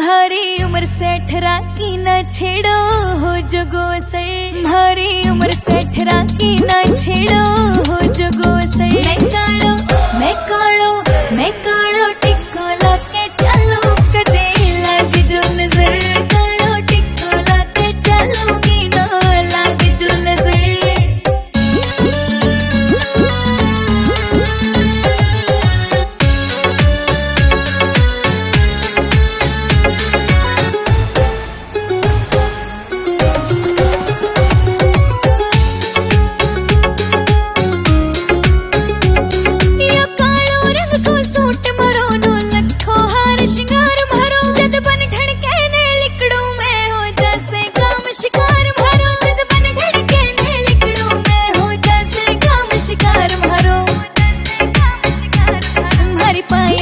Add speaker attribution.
Speaker 1: भारी उम्र से ठहरा की ना छेड़ो हो जगो सर, भारी उम्र से ठहरा की ना छेड़ो हो जगो सर। मैं कालो टिक्को लाके चलो कदे लग जो नजर, कालो टिक्को लाके चलूंगी ना लग जो नजर। शिकार मारो हमारी पाई